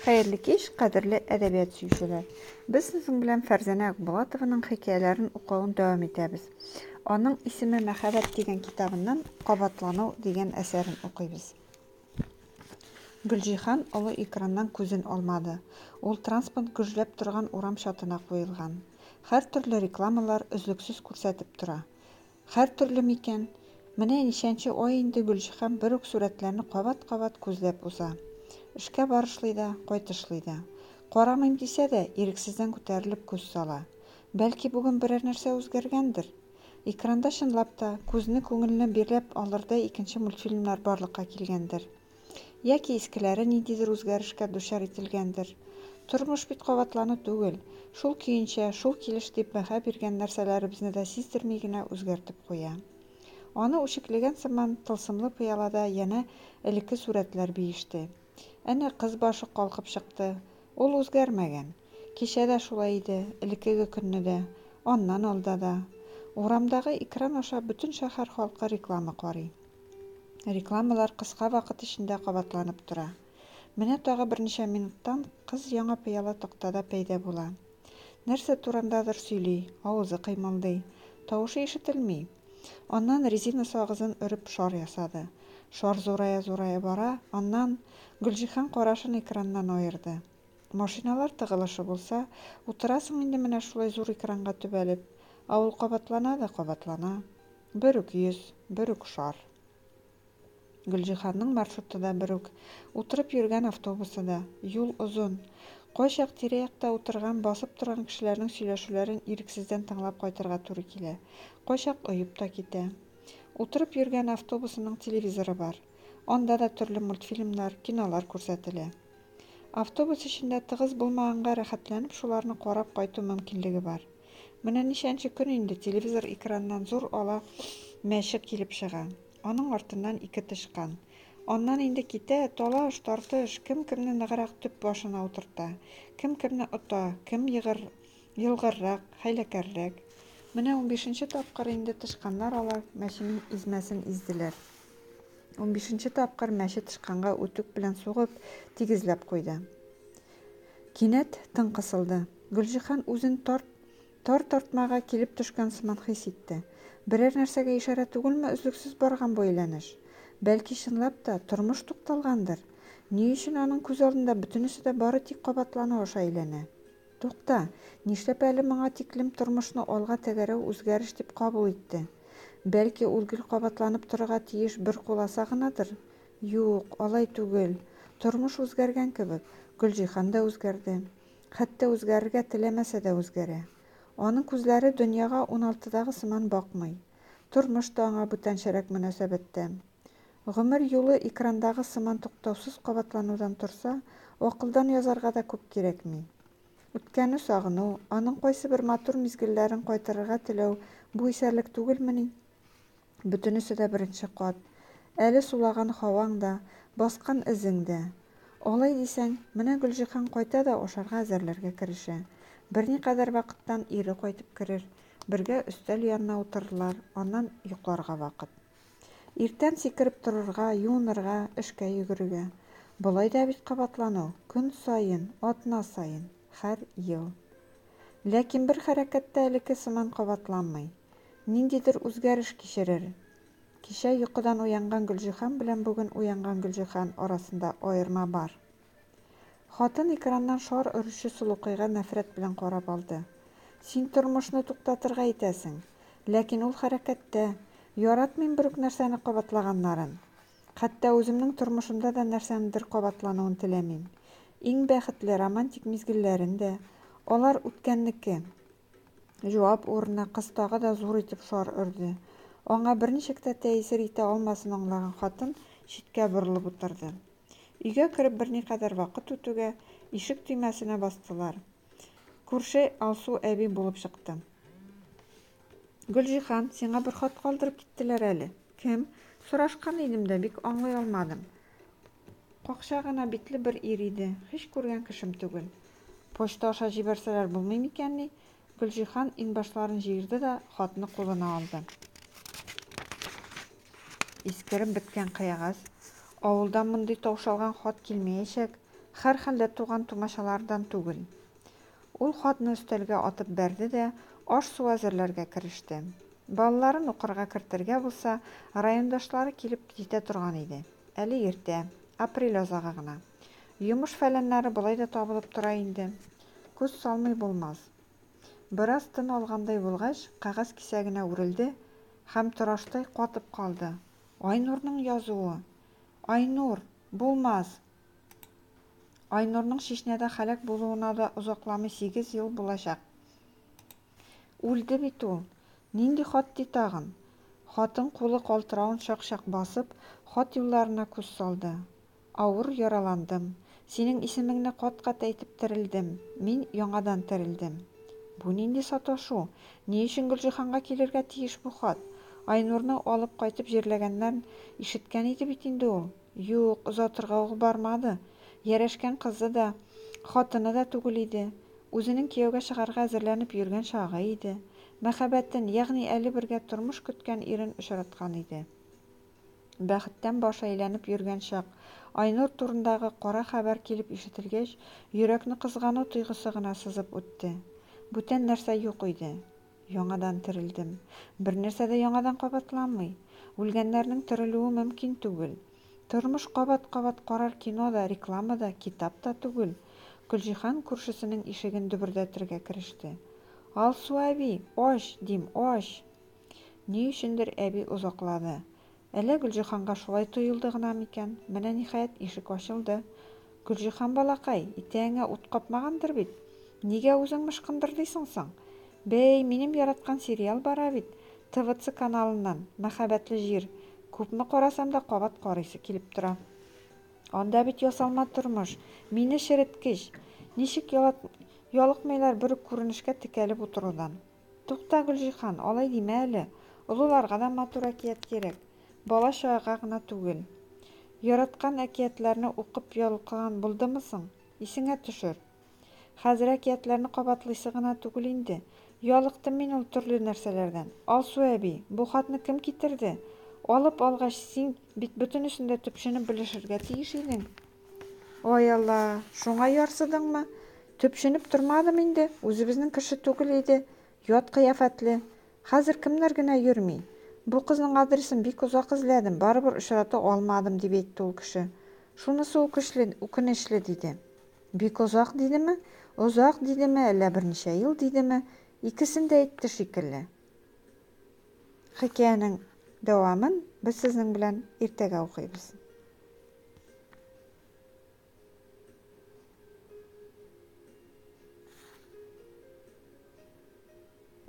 Хәерле кич, кадерле әдәбият сөючеләр. Без сезнең белән Фәрзәнә Акбулатованың хикәяләрен укуын дәвам итәбез. Аның исеме Мәхәббәт дигән китабыннан Кабатлану дигән әсәрен укыйбыз. Гөлҗиһан олы экраннан күзен алмады. Ул транспорт гөжләп торган урам чатына куелган. Һәр төрле рекламалар өзлексез күрсәтеп тора. Һәр төрле микән. Менә ничәнче ай инде Гөлҗиһан бер үк сурәтләрне кабат-кабат күзләп уза. Эшкә барышлый да, кайтышлый да. Карамыйм дисә дә, ирексездән күтәрелеп күз сала. Бәлки бүген берәр нәрсә үзгәргәндер. Экранда чынлап та күзне күңеленә бирләп алырдай икенче мультфильмнар барлыкка килгәндер. Яки искеләре ниндидер үзгәрешкә дучар ителгәндер. Тормыш бит кабатлану түгел. Шул көенчә, шул килеш дип бәһа биргән нәрсәләребезне дә сиздерми генә үзгәртеп куя. Аны үчеклегән сыман тылсымлы пыялада янә элекке сурәтләр биеште. Әнә кыз башы калкып чыкты. Ул үзгәрмәгән. Кичә дә шулай иде, элеккеге көнне дә, аннан алда да. Урамдагы экран аша бөтен шәһәр халкы реклама карый. Рекламалар кыска вакыт эчендә кабатланып тора. Менә тагы берничә минуттан кыз яңа пыяла тактада пәйда була. Нәрсә турындадыр сөйли, авызы кыймылдый, тавышы ишетелми. Аннан резина сагызын өреп шар ясады. Шар зурая бара, аннан Гөлҗиһан карашын экраннан аерды. Машиналар тыгылышы булса, утырасың инде менә шулай зур экранга төбәлеп, ул кабатлана да кабатлана. Бер үк йөз, бер үк шар. Гөлҗиһанның маршруты да бер үк, утырып йөргән автобусы да, юл озын. Кайчак тирә-якта утырган, басып торган кешеләрнең сөйләшүләрен ирексездән тыңлап кайтырга туры килә. Кайчак оеп та китә. Утырып йөргән автобусының телевизоры бар. Анда да төрле мультфильмнар, кинолар күрсәтелә. Автобус эчендә тыгыз булмаганга рәхәтләнеп шуларны карап кайту мөмкинлеге бар. Менә ничәнче көн инде телевизор экраннан зур ала мәче килеп чыга. Аның артыннан ике тычкан. Аннан инде китә, талаш, тартыш, кем-кемне ныграк төп башына утырта, кем-кемне ота, кем йылгыррак, хәйләкәррәк. Менә 15нче тапкыр инде тычканнар ала мәченең измәсен изделәр. 15нче тапкыр мәче тычканга үтүк белән сугып, тигезләп куйды. Кинәт тын кысылды. Гөлҗиһан үзен тартмага килеп төшкән сыман хис итте. Берәр нәрсәгә ишарә түгелме өзлексез барган бу әйләнеш? Бәлки чынлап та тормыш тукталгандыр. Ни өчен аның күз алдында бөтенесе дә бары тик кабатлану аша әйләнә? Тукта, нишләп әле моңа тиклем тормышны алга тәгәрәү үзгәреш дип кабул итте? Бәлки ул гел кабатланып торырга тиеш бер куласа гынадыр? Юк, алай түгел. Тормыш үзгәргән кебек, Гөлҗиһан да үзгәрде. Хәтта үзгәрергә теләмәсә дә үзгәрә. Аның күзләре дөньяга 16дагы сыман бакмый. Тормыш та аңа бүтәнчәрәк мөнәсәбәттә. Гомер юлы экрандагы сыман туктаусыз кабатланудан торса, акылдан язарга да күп кирәкми. Үткәнне сагыну, аның кайсы бер матур мизгелләрен кайтарырга теләү бу исәрлек түгелмени? Бөтенесе дә беренче кат. Әле сулаган һаваң да, баскан эзең дә. Алай дисәң, менә Гөлҗиһан кайта да ашарга әзерләргә керешә. Берникадәр вакыттан ире кайтып керер, бергә өстәл янына утырырлар, аннан йокларга вакыт. Иртән сикереп торырга, юынырга, эшкә йөгерергә. Болай да бит кабатлану, көн сайын, атна сайын, һәр ел. Ләкин бер хәрәкәттә элекке сыман кабатланмый. Ниндидер үзгәреш кичерер. Кичә йокыдан уянган Гөлҗиһан белән бүген уянган Гөлҗиһан арасында аерма бар. Хатын экраннан шар өрүче сулыкайга нәфрәт белән карап алды. Син тормышны туктатырга итәсең, ләкин ул хәрәкәттә. Яратмыйм бер үк нәрсәне кабатлаганнарын. Хәтта үземнең тормышымда да нәрсәнедер кабатлануын теләмим. Иң бәхетле романтик мизгелләрендә алар үткәннеке. Җавап урынына кыз тагы да зур итеп шар өрде. Аңа берничек тә тәэсир итә алмасын аңлаган хатын читкә борылып утырды. Өйгә кереп берникадәр вакыт үтүгә ишек төймәсенә бастылар. Күрше Алсу әби булып чыкты. Гөлҗиһан, сиңа бер хат калдырып киттеләр әле. Кем? Сорашкан идем дә, бик аңлый алмадым. Какча гына битле бер ир иде, һич күргән кешем түгел. Почта аша җибәрсәләр булмый микәнни? Гөлҗиһан иңбашларын җыерды да хатны кулына алды. Искереп беткән кыягаз. Авылдан мондый таушалган хат килмәячәк. һәр хәлдә туган тумашалардан түгел. Ул хатны өстәлгә атып бәрде дә аш-су әзерләргә кереште. Балаларын укырга кертергә булса, райондашлары килеп җитә торган иде. Әле иртә, апрель азагы гына. Йомыш-фәләннәре болай да табылып тора инде. Күз салмый булмас. Бераз тын алгандай булгач, кәгазь кисәгенә үрелде һәм тораштай катып калды. Айнурның язуы. Айнур, булмас. Айнурның Чечняда һәлак булуына да озакламый 8 ел булачак. Үлде бит ул. Нинди хат ди тагын? Хатын кулы калтырауын шак-шак басып, хат юлларына күз салды. Авыр яраландым. Синең исемеңне кат-кат әйтеп терелдем. Мин яңадан терелдем. Бу нинди саташу? Ни өчен Гөлҗиһанга килергә тиеш бу хат? Айнурны алып кайтып җирләгәннән ишеткән иде бит инде ул. Юк, озатырга ул бармады. Ярәшкән кызы да, хатыны да түгел иде. Үзенең кияүгә чыгарга әзерләнеп йөргән чагы иде. Мәхәббәтен, ягъни әле бергә тормыш көткән ирен очраткан иде. Бәхеттән баш әйләнеп йөргән чак, Айнур турындагы кара хәбәр килеп ишетелгәч, йөрәкне кызгану тойгысы гына сызып үтте. Бүтән нәрсә юк иде. Яңадан терелдем. Бер нәрсә дә яңадан кабатланмый. Үлгәннәрнең терелүе мөмкин түгел. Тормыш кабат-кабат карар кинода, рекламада, китапта түгел. Гөлҗиһан күршесенең ишеген дөбердәтергә кереште. Алсу әби, аш, дим, аш. Ни өчендер әби озаклады. Әле Гөлҗиһанга шулай тоелды гына микән? Менә ниһаять ишек ачылды. Гөлҗиһан балакай, итәгеңә ут капмагандыр бит. Нигә үзең мышкындырдыйсың соң? Бәй, минем яраткан сериал бара бит. ТВЦ каналыннан, мәхәббәтле җир. Күпме карасам да кабат карыйсы килеп тора. Анда бит ясалма тормыш. Мине шереткеч. Ничек ялыкмыйлар бер күренешкә текәлеп утырудан. Тукта, Гөлҗиһан, алай димә әле. Олыларга да матур әкият кирәк. Бала-чага гына түгел. Яраткан әкиятләрне укып ялкыган булдымы соң? Исеңә төшер. Хәзер әкиятләрне кабатлыйсы гына түгел инде. Ялыктым мин ул төрле нәрсәләрдән. Алсу әби, бу хатны кем китерде? Алып алгач, син бит бөтенесен дә төпченеп белешергә тиеш идең. Ой Алла, шуңа ярсыдыңмы? Төпченеп тормадым инде. Үзебезнең кеше түгел иде. Ят кыяфәтле. Хәзер кемнәр генә йөрми? Бу кызның адресын бик озак эзләдем, барыбер очрата алмадым дип әйтте ул кеше. Шунысы үкенечле диде. Бик озак дидеме? Озак дидеме, әллә берничә ел дидеме? Икесен дә әйтте шикелле. Хикәянең дәвамын без сезнең белән иртәгә укыйбыз.